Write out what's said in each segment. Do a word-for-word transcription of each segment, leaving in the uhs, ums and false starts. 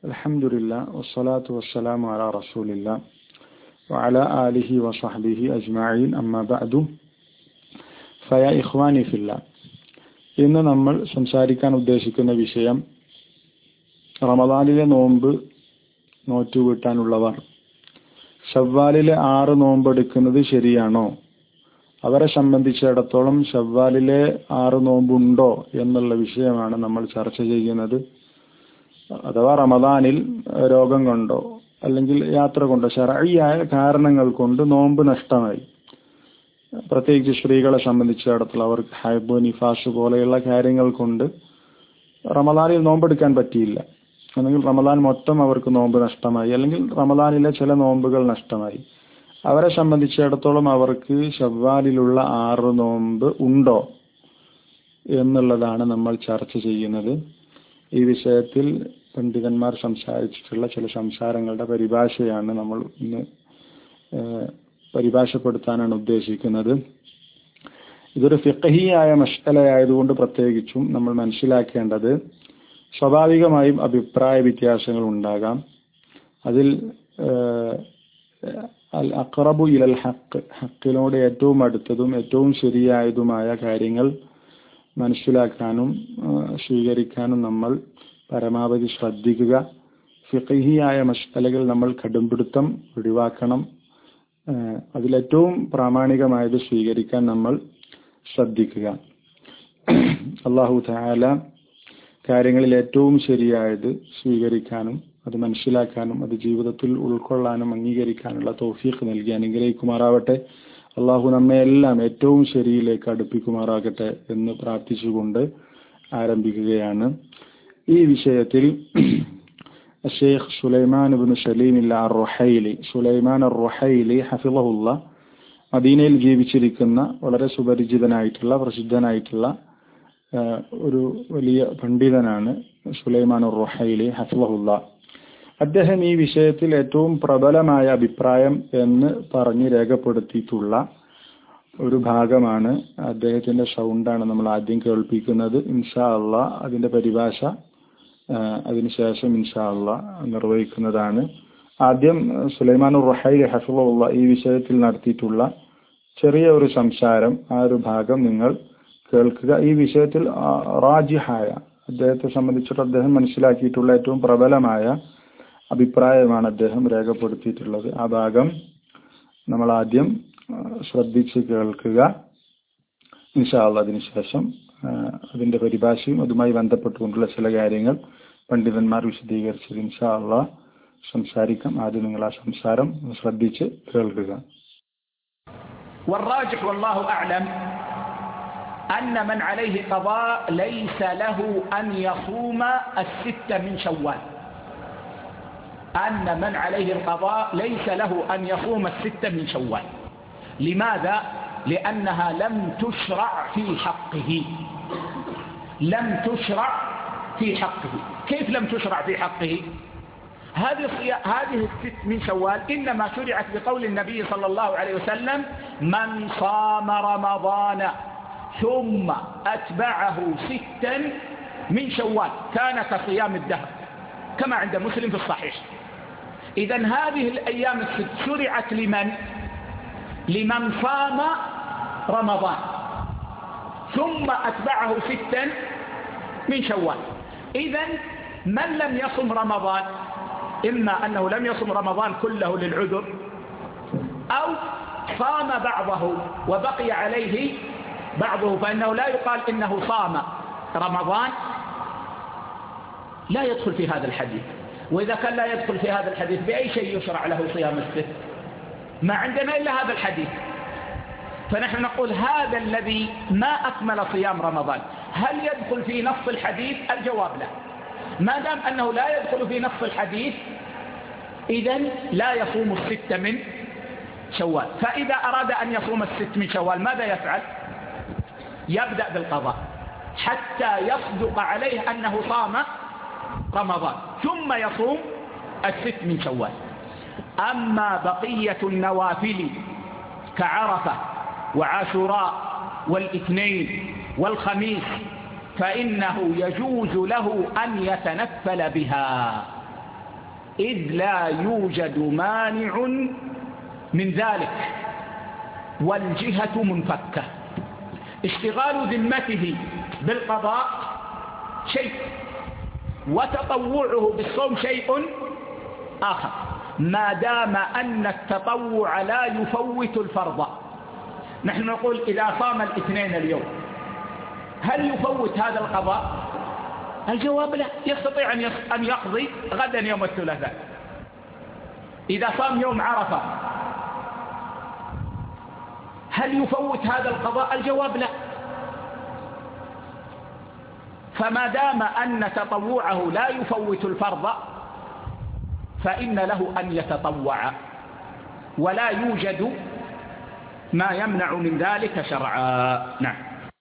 അൽഹംദുലില്ലാ വസ്സലാത്തു വസ്സലാമു അലാ റസൂലില്ലാ വഅലാ ആലിഹി വസഹ്ബിഹി അജ്മഈൻ അമ്മാ ബഅദു ഫയാ ഇഖ്വാനി ഫില്ലാ. ഇന്ന് നമ്മൾ സംസാരിക്കാൻ ഉദ്ദേശിക്കുന്ന വിഷയം റമദാനിലെ നോമ്പ് നോറ്റുവീട്ടാനുള്ളവർ ശവ്വാലിലെ ആറ് നോമ്പെടുക്കുന്നത് ശരിയാണോ, അവരെ സംബന്ധിച്ചിടത്തോളം ശവ്വാലിലെ ആറ് നോമ്പുണ്ടോ എന്നുള്ള വിഷയമാണ് നമ്മൾ ചർച്ച ചെയ്യുന്നത്. അഥവാ റമദാനിൽ രോഗം കൊണ്ടോ അല്ലെങ്കിൽ യാത്ര കൊണ്ടോ ശർഈയായ കാരണങ്ങൾ കൊണ്ട് നോമ്പ് നഷ്ടമായി, പ്രത്യേകിച്ച് സ്ത്രീകളെ സംബന്ധിച്ചിടത്തോളം അവർക്ക് ഹൈബ് നിഫാസ് പോലെയുള്ള കാര്യങ്ങൾ കൊണ്ട് റമദാനിൽ നോമ്പെടുക്കാൻ പറ്റിയില്ല, അല്ലെങ്കിൽ റമദാൻ മൊത്തം അവർക്ക് നോമ്പ് നഷ്ടമായി, അല്ലെങ്കിൽ റമദാനിലെ ചില നോമ്പുകൾ നഷ്ടമായി, അവരെ സംബന്ധിച്ചിടത്തോളം അവർക്ക് ശവ്വാലിലുള്ള ആറ് നോമ്പ് ഉണ്ടോ എന്നുള്ളതാണ് നമ്മൾ ചർച്ച ചെയ്യുന്നത്. ഈ വിഷയത്തിൽ പണ്ഡിതന്മാർ സംസാരിച്ചിട്ടുള്ള ചില സംസാരങ്ങളുടെ പരിഭാഷയാണ് നമ്മൾ ഇന്ന് പരിഭാഷപ്പെടുത്താനാണ് ഉദ്ദേശിക്കുന്നത്. ഇതൊരു ഫിഖ്ഹിയായ മസ്അലയായതുകൊണ്ട് പ്രത്യേകിച്ചും നമ്മൾ മനസ്സിലാക്കേണ്ടത്, സ്വാഭാവികമായും അഭിപ്രായ വ്യത്യാസങ്ങൾ ഉണ്ടാകാം. അതിൽ അൽ അഖ്റബു ഇലൽ ഹഖ്, ഹക്കിനോട് ഏറ്റവും അടുത്തതും ഏറ്റവും ശരിയായതുമായ കാര്യങ്ങൾ മനസ്സിലാക്കാനും സ്വീകരിക്കാനും നമ്മൾ പരമാവധി ശ്രദ്ധിക്കുക. ഫിഖ്ഹിയായ മസ്അലകൾ നമ്മൾ കടുംപിടുത്തം ഒഴിവാക്കണം. അതിലേറ്റവും പ്രാമാണികമായത് സ്വീകരിക്കാൻ നമ്മൾ ശ്രദ്ധിക്കുക. അല്ലാഹു തആല കാര്യങ്ങളിൽ ഏറ്റവും ശരിയായത് സ്വീകരിക്കാനും അത് മനസ്സിലാക്കാനും അത് ജീവിതത്തിൽ ഉൾക്കൊള്ളാനും അംഗീകരിക്കാനുള്ള തൗഫീഖ് നൽകി അനുഗ്രഹിക്കുമാറാവട്ടെ. അള്ളാഹു നമ്മെ എല്ലാം ഏറ്റവും ശരിയിലേക്ക് അടുപ്പിക്കുമാറാകട്ടെ എന്ന് പ്രാർത്ഥിച്ചുകൊണ്ട് ആരംഭിക്കുകയാണ്. ഈ വിഷയത്തിൽ ഷെയ്ഖ് സുലൈമാൻ ഇബ്നു സലീം അർ-റുഹൈലി സുലൈമാൻ അർ-റുഹൈലി ഹഫിളഹുല്ലാ മദീനയിൽ ജീവിച്ചിരിക്കുന്ന വളരെ സുപരിചിതനായിട്ടുള്ള പ്രസിദ്ധനായിട്ടുള്ള ഒരു വലിയ പണ്ഡിതനാണ് സുലൈമാൻ അർ-റുഹൈലി ഹഫിളഹുല്ലാ. അദ്ദേഹം ഈ വിഷയത്തിൽ ഏറ്റവും പ്രബലമായ അഭിപ്രായം എന്ന് പറഞ്ഞ് രേഖപ്പെടുത്തിയിട്ടുള്ള ഒരു ഭാഗമാണ്, അദ്ദേഹത്തിന്റെ സൗണ്ടാണ് നമ്മൾ ആദ്യം കേൾപ്പിക്കുന്നത്. ഇൻഷാ അള്ളാഹ് അതിന്റെ പരിഭാഷ അതിനുശേഷം ഇൻഷാ അള്ളാഹ് നിർവഹിക്കുന്നതാണ്. ആദ്യം സുലൈമാൻ അർ-റുഹൈലി ഹഫിളഹുല്ലാ ഈ വിഷയത്തിൽ നടത്തിയിട്ടുള്ള ചെറിയ ഒരു സംസാരം, ആ ഒരു ഭാഗം നിങ്ങൾ കേൾക്കുക. ഈ വിഷയത്തിൽ റാജിഹായ, അദ്ദേഹത്തെ സംബന്ധിച്ചിട്ട് അദ്ദേഹം മനസ്സിലാക്കിയിട്ടുള്ള ഏറ്റവും പ്രബലമായ അഭിപ്രായമാണ് അദ്ദേഹം രേഖപ്പെടുത്തിയിട്ടുള്ളത്. ആ ഭാഗം നമ്മൾ ആദ്യം ശ്രദ്ധിച്ച് കേൾക്കുക. ഇൻഷാ അല്ലാഹ് അതിനുശേഷം അതിന്റെ പരിഭാഷയും അതുമായി ബന്ധപ്പെട്ടുകൊണ്ടുള്ള ചില കാര്യങ്ങൾ പണ്ഡിതന്മാർ വിശദീകരിച്ചത് ഇൻഷാ അല്ലാഹ് സംസാരിക്കാം. ആദ്യം നിങ്ങൾ ആ സംസാരം ശ്രദ്ധിച്ച് കേൾക്കുക. والراجح والله أعلم أن من عليه قضاء ليس له أن يصوم الست من شوال أن من عليه القضاء ليس له أن يصوم الست من شوال. لماذا؟ لأنها لم تشرع في حقه لم تشرع في حقه. كيف لم تشرع في حقه؟ هذه هذه الست من شوال إنما شرعت بقول النبي صلى الله عليه وسلم: من صام رمضان ثم أتبعه ستا من شوال كان كصيام الدهر، كما عند مسلم في الصحيح. إذن هذه الأيام الست شرعت لمن؟ لمن صام رمضان ثم أتبعه ستا من شوال. إذن من لم يصم رمضان إما أنه لم يصم رمضان كله للعذر، أو صام بعضه وبقي عليه بعضه، فإنه لا يقال إنه صام رمضان، لا يدخل في هذا الحديث. وإذا كان لا يدخل في هذا الحديث بأي شيء يشرع له صيام الست؟ ما عندنا إلا هذا الحديث. فنحن نقول هذا الذي ما أكمل صيام رمضان هل يدخل في نص الحديث؟ الجواب لا. ما دام أنه لا يدخل في نص الحديث إذن لا يصوم الست من شوال. فإذا أراد أن يصوم الست من شوال ماذا يفعل؟ يبدأ بالقضاء حتى يصدق عليه أنه صام رمضان ثم يصوم الست من شوال. أما بقية النوافل كعرفة وعاشوراء والاثنين والخميس فإنه يجوز له أن يتنفل بها. إذ لا يوجد مانع من ذلك والجهة منفكة. اشتغال ذمته بالقضاء شيء وتطوعه بالصوم شيء آخر، ما دام أن التطوع لا يفوت الفرض. نحن نقول إذا صام الاثنين اليوم هل يفوت هذا القضاء؟ الجواب لا، يستطيع أن يقضي غدا يوم الثلاثاء. إذا صام يوم عرفة هل يفوت هذا القضاء؟ الجواب لا. فما دام أن تطوعه لا يفوت الفرض فإن له أن يتطوع، ولا يوجد ما يمنع من ذلك شرعا. نعم.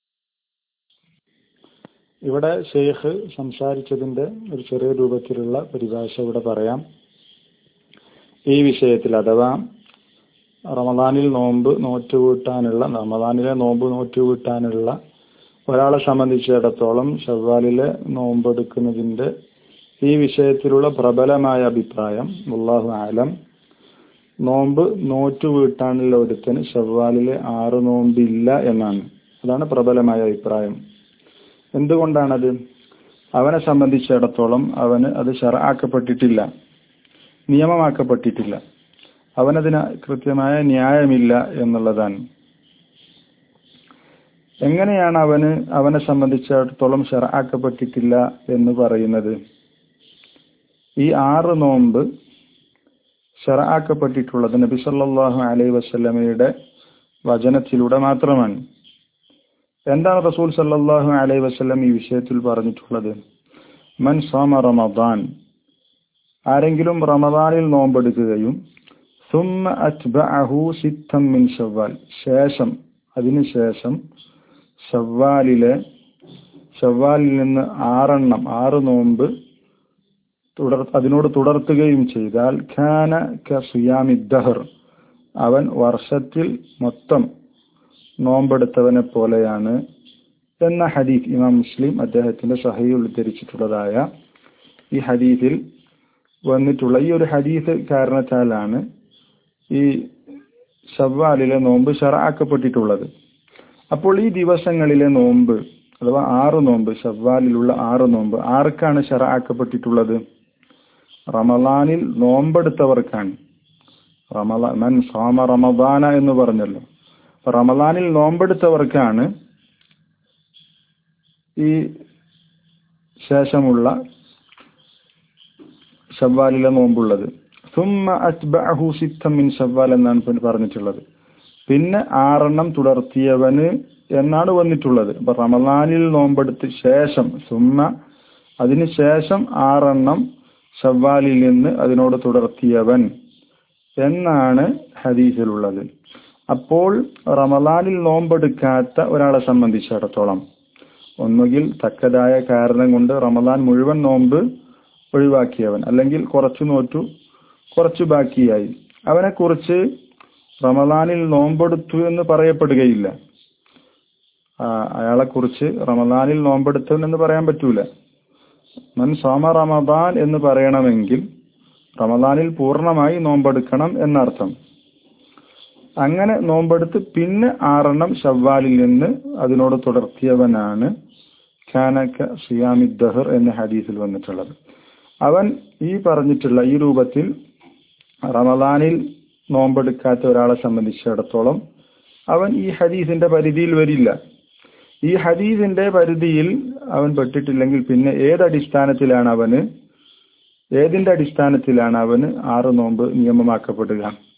ഇവിടെ ഷെയ്ഖ് സംസാരിച്ചതിന്റെ ഒരു ചെറിയ രൂപത്തിലുള്ള പരിഭാഷ ഇവിടെ പറയാം. ഈ വിഷയത്തിൽ അഥവാ റമദാനിൽ നോമ്പ് നോറ്റുകൂട്ടാനുള്ള റമദാനിലെ നോമ്പ് നോറ്റുകൂട്ടാനുള്ള ഒരാളെ സംബന്ധിച്ചിടത്തോളം ശവ്വാലിലെ നോമ്പെടുക്കുന്നതിന്റെ ഈ വിഷയത്തിലുള്ള പ്രബലമായ അഭിപ്രായം വല്ലാഹു അലം, നോമ്പ് നോറ്റുവീട്ടാനുള്ള ഒരുത്തന് ശവ്വാലിലെ ആറ് നോമ്പില്ല എന്നാണ്. അതാണ് പ്രബലമായ അഭിപ്രായം. എന്തുകൊണ്ടാണത്? അവനെ സംബന്ധിച്ചിടത്തോളം അവന് അത് ശർആക്കപ്പെട്ടിട്ടില്ല, നിയമമാക്കപ്പെട്ടിട്ടില്ല, അവനതിന് കൃത്യമായ ന്യായമില്ല എന്നുള്ളതാണ്. എങ്ങനെയാണ് അവന് അവനെ സംബന്ധിച്ചിടത്തോളം ശർആക്കപ്പെട്ടിട്ടില്ല എന്ന് പറയുന്നത്? ഈ ആറ് നോമ്പ് ശർആക്കപ്പെട്ടിട്ടുള്ളത് നബി സല്ലല്ലാഹു അലൈഹി വസല്ലമയുടെ വചനത്തിലൂടെ മാത്രമാണ്. എന്താണ് റസൂൽ സല്ലല്ലാഹു അലൈഹി വസല്ലം ഈ വിഷയത്തിൽ പറഞ്ഞിട്ടുള്ളത്? മൻ സാമ റമദാൻ, ആരെങ്കിലും റമദാനിൽ നോമ്പെടുക്കുകയും സുമ്മ അത്ബഅഹു സിത്തൻ മിൻ ശവ്വാൽ, ശേഷം അതിനുശേഷം ശവ്വാലിലെ ശവ്വാലിൽ നിന്ന് ആറെണ്ണം ആറ് നോമ്പ് തുടർ അതിനോട് തുടർത്തുകയും ചെയ്താൽ ഖാന കസിയാമി ദഹർ, അവൻ വർഷത്തിൽ മൊത്തം നോമ്പെടുത്തവനെ പോലെയാണ് എന്ന ഹദീസ് ഇമാം മുസ്ലിം അദ്ദേഹത്തിന്റെ സഹീഹ് ഉദ്ധരിച്ചിട്ടുള്ളതായ ഈ ഹദീസിൽ വന്നിട്ടുള്ള ഈ ഒരു ഹദീസ് കാരണത്താലാണ് ഈ ശവ്വാലിലെ നോമ്പ് ശർആക്കപ്പെട്ടിട്ടുള്ളത്. അപ്പോൾ ഈ ദിവസങ്ങളിലെ നോമ്പ് അഥവാ ആറ് നോമ്പ്, ശവ്വാലിലുള്ള ആറ് നോമ്പ് ആർക്കാണ് ശർആക്കപ്പെട്ടിട്ടുള്ളത്? റമളാനിൽ നോമ്പെടുത്തവർക്കാണ്. റമളാൻ മൻ സാമ റമദാന എന്ന് പറഞ്ഞല്ലോ. റമളാനിൽ നോമ്പെടുത്തവർക്കാണ് ഈ ശേഷമുള്ള ശവ്വാലിലെ നോമ്പുള്ളത്. സുമ്മ അത്ബഅഹു സിത്തൻ മിൻ ശവ്വാൽ എന്നാണ് പറഞ്ഞിട്ടുള്ളത്. പിന്നെ ആറെണ്ണം തുടർത്തിയവന് എന്നാണ് വന്നിട്ടുള്ളത്. അപ്പൊ റമളാനിൽ നോമ്പെടുത്ത ശേഷം സുമ്മ അതിന് ശേഷം ആറെണ്ണം ശവ്വാലിൽ നിന്ന് അതിനോട് തുടർത്തിയവൻ എന്നാണ് ഹദീസിലുള്ളത്. അപ്പോൾ റമളാനിൽ നോമ്പെടുക്കാത്ത ഒരാളെ സംബന്ധിച്ചിടത്തോളം ഒന്നുകിൽ തക്കതായ കാരണം കൊണ്ട് റമളാൻ മുഴുവൻ നോമ്പ് ഒഴിവാക്കിയവൻ, അല്ലെങ്കിൽ കുറച്ചു നോറ്റു കുറച്ചു ബാക്കിയായി, അവനെ കുറിച്ച് റമളാനിൽ നോമ്പെടുത്തു എന്ന് പറയപ്പെടുകയില്ല. അയാളെ കുറിച്ച് റമളാനിൽ നോമ്പെടുത്തവൻ എന്ന് പറയാൻ പറ്റൂല. മൻ സാമ റമദാൻ എന്ന് പറയണമെങ്കിൽ റമളാനിൽ പൂർണ്ണമായി നോമ്പെടുക്കണം എന്നർത്ഥം. അങ്ങനെ നോമ്പെടുത്ത് പിന്നെ ആറെണ്ണം ശവ്വാലിൽ നിന്ന് അതിനോട് തുടർത്തിയവനാണ് ഖാനക സിയാമി ദഹർ എന്ന ഹദീസിൽ വന്നിട്ടുള്ളത്. അവൻ ഈ പറഞ്ഞിട്ടുള്ള ഈ രൂപത്തിൽ റമളാനിൽ നോമ്പെടുക്കാത്ത ഒരാളെ സംബന്ധിച്ചിടത്തോളം അവൻ ഈ ഹദീസിന്റെ പരിധിയിൽ വരില്ല. ഈ ഹദീസിന്റെ പരിധിയിൽ അവൻ പെട്ടിട്ടില്ലെങ്കിൽ പിന്നെ ഏതടിസ്ഥാനത്തിലാണ് അവന് ഏതിന്റെ അടിസ്ഥാനത്തിലാണ് അവന് ആറ് നോമ്പ് നിയമമാക്കപ്പെടുക?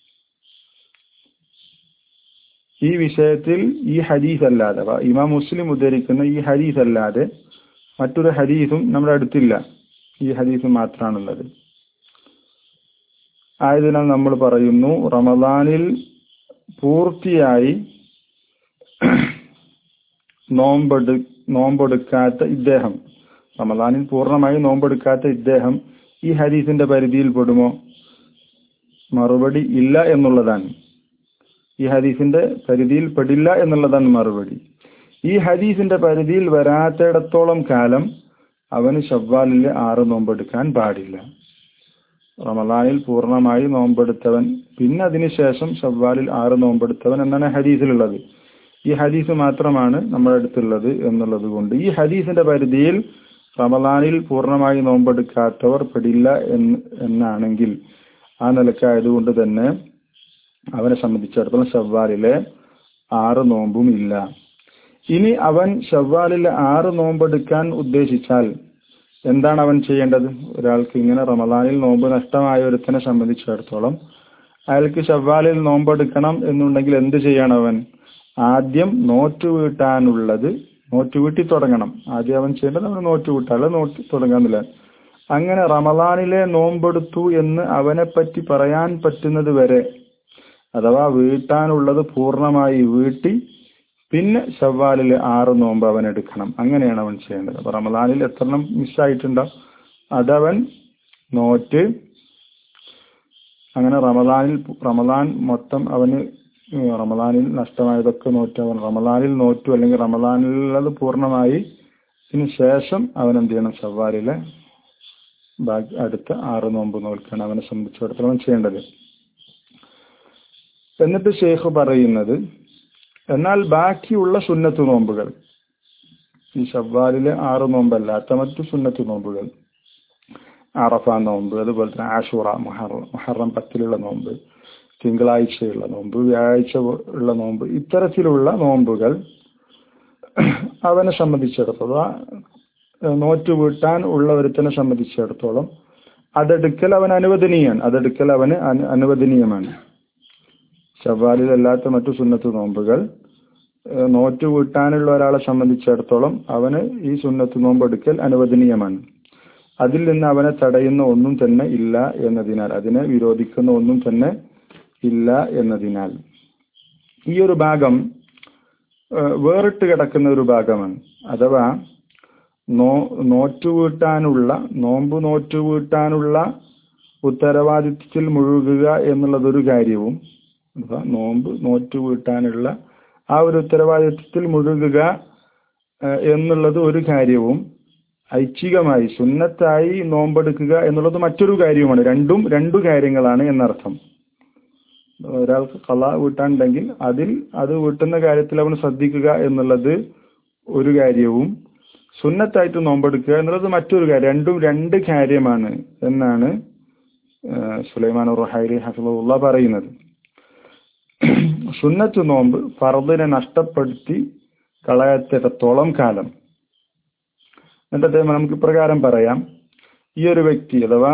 ഈ വിഷയത്തിൽ ഈ ഹദീസ് അല്ലാതെ, ഇമാം മുസ്ലിം ഉദ്ധരിക്കുന്ന ഈ ഹദീസ് അല്ലാതെ മറ്റൊരു ഹദീസും നമ്മുടെ അടുത്തില്ല. ഈ ഹദീസ് മാത്രമാണുള്ളത്. ആയതിനാൽ നമ്മൾ പറയുന്നു, റമളാനിൽ പൂർത്തിയായി നോമ്പെടു നോമ്പെടുക്കാത്ത ഇദ്ദേഹം റമളാനിൽ പൂർണ്ണമായി നോമ്പെടുക്കാത്ത ഇദ്ദേഹം ഈ ഹദീസിന്റെ പരിധിയിൽ പെടുമോ? മറുപടി ഇല്ല എന്നുള്ളതാണ്. ഈ ഹദീസിന്റെ പരിധിയിൽ പെടില്ല എന്നുള്ളതാണ് മറുപടി. ഈ ഹദീസിന്റെ പരിധിയിൽ വരാത്തിടത്തോളം കാലം അവന് ശവ്വാലിലെ ആറ് നോമ്പെടുക്കാൻ പാടില്ല. റമദാനിൽ പൂർണ്ണമായി നോമ്പെടുത്തവൻ പിന്നെ അതിനുശേഷം ശവ്വാലിൽ ആറ് നോമ്പെടുത്തവൻ എന്നാണ് ഹദീസിലുള്ളത്. ഈ ഹദീസ് മാത്രമാണ് നമ്മുടെ അടുത്തുള്ളത് എന്നുള്ളത് കൊണ്ട് ഈ ഹദീസിന്റെ പരിധിയിൽ റമദാനിൽ പൂർണ്ണമായി നോമ്പെടുക്കാത്തവർ പെടില്ല എന്ന് എന്നാണെങ്കിൽ ആ നിലക്കായതുകൊണ്ട് തന്നെ അവനെ സംബന്ധിച്ചിടത്തോളം ശവ്വാലിലെ ആറ് നോമ്പും ഇല്ല. ഇനി അവൻ ശവ്വാലിലെ ആറ് നോമ്പെടുക്കാൻ ഉദ്ദേശിച്ചാൽ എന്താണ് അവൻ ചെയ്യേണ്ടത്? ഒരാൾക്ക് ഇങ്ങനെ റമദാനിൽ നോമ്പ് നഷ്ടമായ ഒരുത്തനെ സംബന്ധിച്ചിടത്തോളം അയാൾക്ക് ശവ്വാലിൽ നോമ്പെടുക്കണം എന്നുണ്ടെങ്കിൽ എന്ത് ചെയ്യണം? അവൻ ആദ്യം നോറ്റ് വീട്ടാനുള്ളത് നോറ്റ് വീട്ടി തുടങ്ങണം. ആദ്യം അവൻ ചെയ്യേണ്ടത് അവന് നോറ്റ് വീട്ടാനുള്ള നോറ്റ് തുടങ്ങാന്നില്ല. അങ്ങനെ റമദാനിലെ നോമ്പെടുത്തു എന്ന് അവനെ പറ്റി പറയാൻ പറ്റുന്നത് വരെ, അഥവാ വീട്ടാനുള്ളത് പൂർണ്ണമായി വീട്ടി പിന്നെ ശവ്വാലിലെ ആറ് നോമ്പ് അവൻ എടുക്കണം. അങ്ങനെയാണ് അവൻ ചെയ്യേണ്ടത്. അപ്പൊ റമദാനിൽ എത്രണ്ണം മിസ്സായിട്ടുണ്ടോ അതവൻ നോറ്റ് അങ്ങനെ റമദാനിൽ റമദാൻ മൊത്തം അവന് റമദാനിൽ നഷ്ടമായതൊക്കെ നോറ്റ് അവൻ റമദാനിൽ നോറ്റു അല്ലെങ്കിൽ റമദാനിലുള്ളത് പൂർണ്ണമായി ഇതിന് ശേഷം അവൻ എന്ത് ചെയ്യണം? ശവ്വാലിലെ ബാക്കി അടുത്ത ആറ് നോമ്പ് നോൽക്കാണ് അവനെ സംബന്ധിച്ചിടത്തോളം ചെയ്യേണ്ടത്. എന്നിട്ട് ഷെയ്ഖ് പറയുന്നത്, എന്നാൽ ബാക്കിയുള്ള സുന്നത്ത് നോമ്പുകൾ, ഈ ശവ്വാലിലെ ആറ് നോമ്പല്ലാത്ത മറ്റു സുന്നത്ത് നോമ്പുകൾ, അറഫ നോമ്പ്, അതുപോലെ തന്നെ ആഷൂറ, മുഹറം മുഹറം പത്തിലുള്ള നോമ്പ്, തിങ്കളാഴ്ചയുള്ള നോമ്പ്, വ്യാഴാഴ്ച ഉള്ള നോമ്പ്, ഇത്തരത്തിലുള്ള നോമ്പുകൾ അവനെ സംബന്ധിച്ചിടത്തോളം നോറ്റ് വീട്ടാൻ ഉള്ള ഒരുത്തനെ സംബന്ധിച്ചിടത്തോളം അതെടുക്കൽ അവൻ അനുവദനീയാണ് അതെടുക്കൽ അവന് അനുവദനീയമാണ്. ശവ്വാലിലല്ലാത്ത മറ്റു സുന്നത്ത് നോമ്പുകൾ നോറ്റ് വീട്ടാനുള്ള ഒരാളെ സംബന്ധിച്ചിടത്തോളം അവന് ഈ സുന്നത്ത് നോമ്പ് എടുക്കൽ അനുവദനീയമാണ്. അതിൽ നിന്ന് അവനെ തടയുന്ന ഒന്നും തന്നെ ഇല്ല എന്നതിനാൽ, അതിനെ വിരോധിക്കുന്ന ഒന്നും തന്നെ ഇല്ല എന്നതിനാൽ ഈ ഒരു ഭാഗം വേറിട്ട് കിടക്കുന്ന ഒരു ഭാഗമാണ്. അഥവാ നോ നോറ്റുവീട്ടാനുള്ള നോമ്പ് നോറ്റുവീട്ടാനുള്ള ഉത്തരവാദിത്വത്തിൽ മുഴുകുക എന്നുള്ളതൊരു കാര്യവും, അഥവാ നോമ്പ് നോറ്റുവീട്ടാനുള്ള ആ ഒരു ഉത്തരവാദിത്വത്തിൽ മുഴുകുക എന്നുള്ളത് ഒരു കാര്യവും, ഐച്ഛികമായി സുന്നത്തായി നോമ്പെടുക്കുക എന്നുള്ളത് മറ്റൊരു കാര്യവുമാണ്. രണ്ടും രണ്ടു കാര്യങ്ങളാണ് എന്നർത്ഥം. ഒരാൾക്ക് ഖളാ വീട്ടാനുണ്ടെങ്കിൽ അതിൽ അത് വീട്ടുന്ന കാര്യത്തിൽ അവൻ ശ്രദ്ധിക്കുക എന്നുള്ളത് ഒരു കാര്യവും, സുന്നത്തായിട്ട് നോമ്പെടുക്കുക എന്നുള്ളത് മറ്റൊരു കാര്യം. രണ്ടും രണ്ട് കാര്യമാണ് എന്നാണ് സുലൈമാൻ റുഹൈലി ഹഫിളഹുല്ലാഹ് പറയുന്നത്. സുന്നത്ത് നോമ്പ് ഫർദിനെ നഷ്ടപ്പെടുത്തി കളയാത്തിടത്തോളം കാലം, എന്നിട്ട് അദ്ദേഹം നമുക്ക് ഇപ്രകാരം പറയാം, ഈ ഒരു വ്യക്തി അഥവാ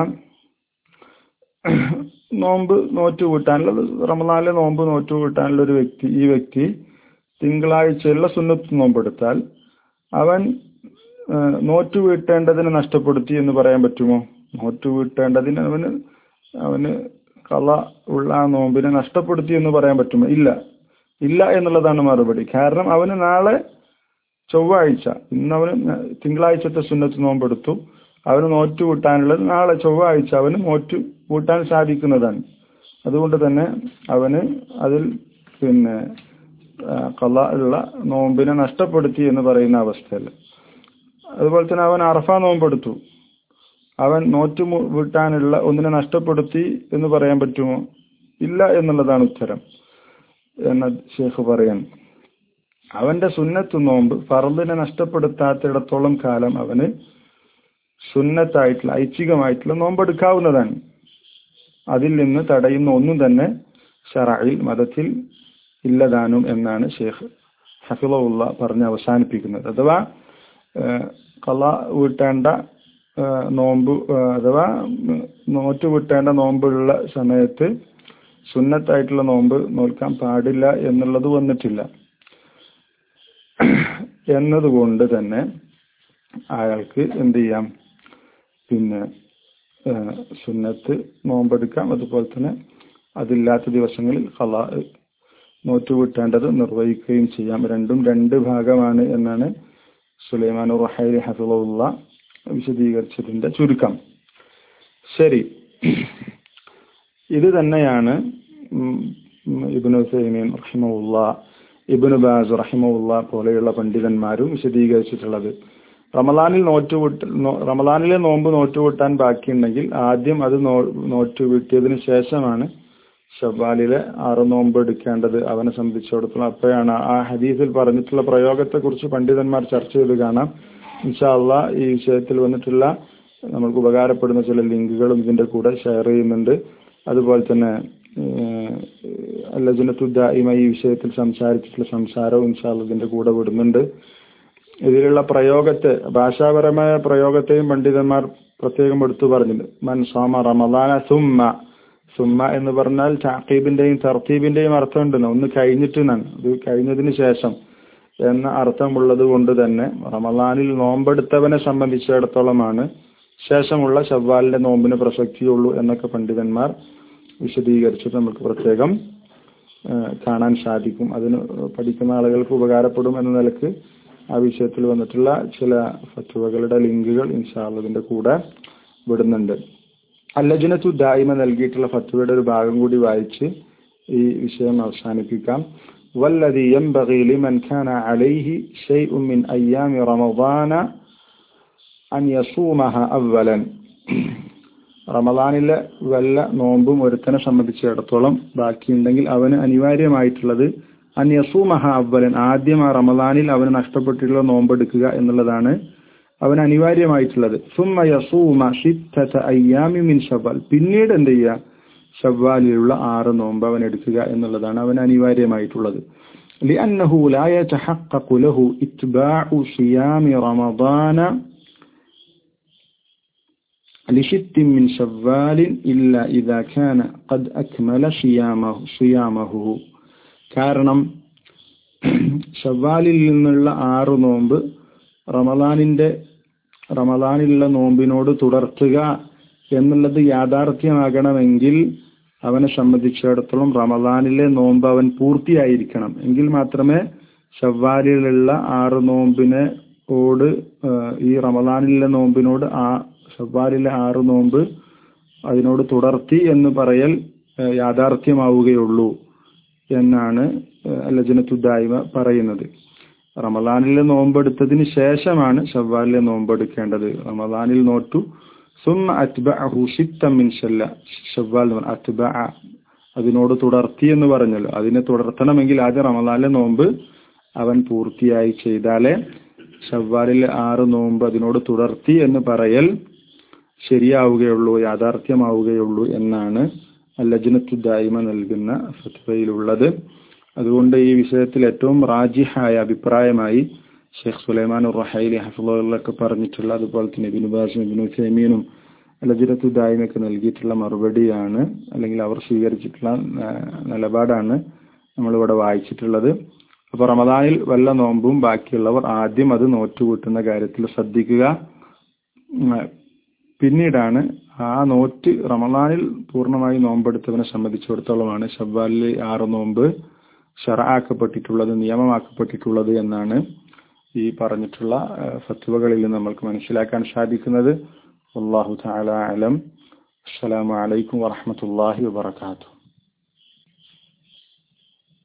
നോമ്പ് നോറ്റു വീട്ടാനുള്ള റമദാനിലെ നോമ്പ് നോറ്റു വീട്ടാനുള്ള ഒരു വ്യക്തി ഈ വ്യക്തി തിങ്കളാഴ്ചയുള്ള സുന്നത്ത് നോമ്പെടുത്താൽ അവൻ നോറ്റു വീട്ടേണ്ടതിനെ നഷ്ടപ്പെടുത്തി എന്ന് പറയാൻ പറ്റുമോ? നോറ്റു വീട്ടേണ്ടതിന് അവന് അവന് കള ഉള്ള ആ നോമ്പിനെ നഷ്ടപ്പെടുത്തി എന്ന് പറയാൻ പറ്റുമോ? ഇല്ല ഇല്ല എന്നുള്ളതാണ് മറുപടി. കാരണം അവന് നാളെ ചൊവ്വാഴ്ച, ഇന്ന് അവന് തിങ്കളാഴ്ചത്തെ സുന്നത്ത് നോമ്പെടുത്തു, അവന് നോറ്റു വീട്ടാനുള്ളത് നാളെ ചൊവ്വാഴ്ച അവന് നോറ്റു വീട്ടാൻ സാധിക്കുന്നതാണ്. അതുകൊണ്ട് തന്നെ അവന് അതിൽ പിന്നെ കള ഉള്ള നോമ്പിനെ നഷ്ടപ്പെടുത്തി എന്ന് പറയുന്ന അവസ്ഥയല്ല. അതുപോലെ തന്നെ അവൻ അറഫ നോമ്പെടുത്തു, അവൻ നോറ്റു വീട്ടാനുള്ള ഒന്നിനെ നഷ്ടപ്പെടുത്തി എന്ന് പറയാൻ പറ്റുമോ? ഇല്ല എന്നുള്ളതാണ് ഉത്തരം എന്ന് ഷെയ്ഖ് പറയാൻ. അവന്റെ സുന്നത്ത് നോമ്പ് ഫർദിനെ നഷ്ടപ്പെടുത്താത്തിടത്തോളം കാലം അവന് സുന്നത്തായിട്ടുള്ള ഐച്ഛികമായിട്ടുള്ള നോമ്പെടുക്കാവുന്നതാണ്. അതിൽ നിന്ന് തടയുന്ന ഒന്നും തന്നെ ശറഇൽ മതത്തിൽ ഇല്ലതാനും എന്നാണ് ഷെയ്ഖ് ഹഫിളഹുല്ലാഹ് പറഞ്ഞ് അവസാനിപ്പിക്കുന്നത്. അഥവാ ഖളാ വീട്ടേണ്ട നോമ്പ് അഥവാ നോറ്റ് വീട്ടേണ്ട നോമ്പുള്ള സമയത്ത് സുന്നത്തായിട്ടുള്ള നോമ്പ് നോൽക്കാൻ പാടില്ല എന്നുള്ളത് വന്നിട്ടില്ല എന്നതുകൊണ്ട് തന്നെ അയാൾക്ക് എന്ത് ചെയ്യാം? പിന്നെ സുന്നത്ത് നോമ്പെടുക്കാം. അതുപോലെ തന്നെ അതില്ലാത്ത ദിവസങ്ങളിൽ ഖളാ നോറ്റ് വീട്ടേണ്ടത് നിർവഹിക്കുകയും ചെയ്യാം. രണ്ടും രണ്ട് ഭാഗമാണ് എന്നാണ് സുലൈമാൻ റുഹൈലി ഹഫിളഹുല്ലാഹ് വിശദീകരിച്ചതിന്റെ ചുരുക്കം. ശരി, ഇത് തന്നെയാണ് ഇബ്നു ഉസൈമീൻ റഹിമഹുല്ലാഹ്, ഇബ്നു ബാസ് റഹിമഹുല്ലാഹ് പോലെയുള്ള പണ്ഡിതന്മാരും വിശദീകരിച്ചിട്ടുള്ളത്. റമദാനിൽ നോറ്റുവിട്ട് റമദാനിലെ നോമ്പ് നോറ്റുവിട്ടാൻ ബാക്കിയുണ്ടെങ്കിൽ ആദ്യം അത് നോ നോറ്റു വീട്ടിയതിനു ശേഷമാണ് ഷവ്വാലിലെ ആറ് നോമ്പ് എടുക്കേണ്ടത് അവനെ സംബന്ധിച്ചിടത്തോളം. അപ്പോഴാണ് ആ ഹദീസിൽ പറഞ്ഞിട്ടുള്ള പ്രയോഗത്തെ കുറിച്ച് പണ്ഡിതന്മാർ ചർച്ച ചെയ്ത് കാണാം. ഇൻഷാ അള്ളാഹ് ഈ വിഷയത്തിൽ വന്നിട്ടുള്ള നമുക്ക് ഉപകാരപ്പെടുന്ന ചില ലിങ്കുകളും ഇതിന്റെ കൂടെ ഷെയർ ചെയ്യുന്നുണ്ട്. അതുപോലെ തന്നെ ലജ്നത്തു ദായിമ ഈ വിഷയത്തിൽ സംസാരിച്ചിട്ടുള്ള സംസാരവും ഇൻഷാ അള്ളാഹ് ഇതിന്റെ കൂടെ വിടുന്നുണ്ട്. ഇതിലുള്ള പ്രയോഗത്തെ, ഭാഷാപരമായ പ്രയോഗത്തെയും പണ്ഡിതന്മാർ പ്രത്യേകം എടുത്തു പറഞ്ഞിട്ടുണ്ട്. മൻ സാമ റമദാന സുമ്മ, സുമ്മ എന്ന് പറഞ്ഞാൽ താഖീബിന്റെയും തർത്തീബിന്റെയും അർത്ഥം ഉണ്ട്. ഒന്ന് കഴിഞ്ഞിട്ട് എന്നാണ്, ഇത് കഴിഞ്ഞതിന് ശേഷം എന്ന അർത്ഥമുള്ളത് കൊണ്ട് തന്നെ റമദാനിൽ നോമ്പെടുത്തവനെ സംബന്ധിച്ചിടത്തോളമാണ് ശേഷമുള്ള ശവ്വാലിന്റെ നോമ്പിന് പ്രസക്തിയുള്ളൂ എന്നൊക്കെ പണ്ഡിതന്മാർ വിശദീകരിച്ചിട്ട് നമുക്ക് പ്രത്യേകം കാണാൻ സാധിക്കും. അതിന് പഠിക്കുന്ന ആളുകൾക്ക് ഉപകാരപ്പെടും എന്ന നിലക്ക് ആ വിഷയത്തിൽ വന്നിട്ടുള്ള ചില ഫത്വകളുടെ ലിങ്കുകൾ ഇൻഷാ അല്ലാഹ് ഇതിന്റെ കൂടെ വിടുന്നുണ്ട്. അല്ലജ്നത്തു ദായിമ നൽകിയിട്ടുള്ള ഫത്വയുടെ ഒരു ഭാഗം കൂടി വായിച്ച് ഈ വിഷയം അവസാനിപ്പിക്കാം. വല്ലദീ യൻബഗി ലിമൻ കാന അലൈഹി ശൈഉൻ മിൻ അയ്യാമി റമദാന അൻ യസൂമഹ അവ്വലൻ. റമദാനിലെ വല്ല നോമ്പും ഒരുത്തനെ സംബന്ധിച്ചിടത്തോളം ബാക്കിയുണ്ടെങ്കിൽ അവന് അനിവാര്യമായിട്ടുള്ളത് അൻ യസൂമഹ അവ്വലൻ, ആദ്യം ആ റമദാനിൽ അവന് നഷ്ടപ്പെട്ടിട്ടുള്ള നോമ്പെടുക്കുക എന്നുള്ളതാണ് അവന് അനിവാര്യമായിട്ടുള്ളത്. സുമ്മ യസൂമ സിത്തത അയ്യാമി മിൻ ശവ്വാൽ, പിന്നീട് എന്ത് ചെയ്യുക, ശവ്വാലിലുള്ള ആറ് നോമ്പ് അവൻ എടുക്കുക എന്നുള്ളതാണ് അവന് അനിവാര്യമായിട്ടുള്ളത്. ലിഅന്നഹു ലാ യതഹഖഖു ലഹു ഇത്ബാഉ സിയാമി റമദാന ലിസിത്തിൻ മിൻ ശവ്വാലിൻ ഇല്ലാ ഇദാ കാന ഖദ് അക്മല സിയാമഹു സിയാമഹു. കാരണം ശവ്വാലിൽ നിന്നുള്ള ആറ് നോമ്പ് റമദാനിന്റെ റമദാനിലുള്ള നോമ്പിനോട് തുടർത്തുക എന്നുള്ളത് യാഥാർത്ഥ്യമാകണമെങ്കിൽ അവനെ സംബന്ധിച്ചിടത്തോളം റമദാനിലെ നോമ്പ് അവൻ പൂർത്തിയായിരിക്കണം. എങ്കിൽ മാത്രമേ ശവ്വാലിലുള്ള ആറ് നോമ്പിനെ ഓട് ഈ റമദാനിലെ നോമ്പിനോട് ആ ശവ്വാലിലെ ആറ് നോമ്പ് അതിനോട് തുടർത്തി എന്ന് പറയൽ യാഥാർത്ഥ്യമാവുകയുള്ളൂ എന്നാണ് ലജ്നത്തു ദായിമ പറയുന്നത്. റമദാനിലെ നോമ്പെടുത്തതിന് ശേഷമാണ് ശവ്വാലിലെ നോമ്പെടുക്കേണ്ടത്. റമദാനിൽ നോറ്റു സുമ്മ അത്ബഅഹു സിത്തൻ മിൻ ശവ്വാൽ, അത്ബഅ അതിനോട് തുടർത്തി എന്ന് പറഞ്ഞല്ലോ. അതിനെ തുടർത്തണമെങ്കിൽ ആദ്യം റമദാനിലെ നോമ്പ് അവൻ പൂർത്തിയായി ചെയ്താലേ ശവ്വാലിലെ ആറ് നോമ്പ് അതിനോട് തുടർത്തി എന്ന് പറയൽ ശരിയാവുകയുള്ളൂ, യാഥാർത്ഥ്യമാവുകയുള്ളൂ എന്നാണ് ലജ്നത്തു ദായിമ നൽകുന്ന ഫത്വയിലുള്ളത്. അതുകൊണ്ട് ഈ വിഷയത്തിൽ ഏറ്റവും റാജിഹായ അഭിപ്രായമായി ഷെയ്ഖ് സുലൈമാൻ റഹൈലി ഹഫിളഹുള്ളൊക്കെ പറഞ്ഞിട്ടുള്ള, അതുപോലെ തന്നെ ഇബ്നു ബാസും ഇബ്നു ഉസൈമീനും ലജ്നത്തു ദായിമയ്ക്ക് നൽകിയിട്ടുള്ള മറുപടിയാണ്, അല്ലെങ്കിൽ അവർ സ്വീകരിച്ചിട്ടുള്ള നിലപാടാണ് നമ്മളിവിടെ വായിച്ചിട്ടുള്ളത്. അപ്പോൾ റമദാനിൽ വല്ല നോമ്പും ബാക്കിയുള്ളവർ ആദ്യം അത് നോറ്റുകൂട്ടുന്ന കാര്യത്തിൽ ശ്രദ്ധിക്കുക. പിന്നീടാണ് ആ നോറ്റ് റമദാനിൽ പൂർണ്ണമായി നോമ്പെടുത്തവനെ സംബന്ധിച്ചിടത്തോളമാണ് ശവ്വാലിലെ ആറ് നോമ്പ് ശറഅാക്കപ്പെട്ടിട്ടുള്ളത്, നിയമമാക്കപ്പെട്ടിട്ടുള്ളത് എന്നാണ് ഈ പറഞ്ഞിട്ടുള്ള ഫത്വകളിൽ നമ്മൾക്ക് മനസ്സിലാക്കാൻ സാധിക്കുന്നത്. വല്ലാഹു തആല അലം. അസ്സലാമു അലൈക്കും വറഹ്മത്തുള്ളാഹി വബറകാതുഹു.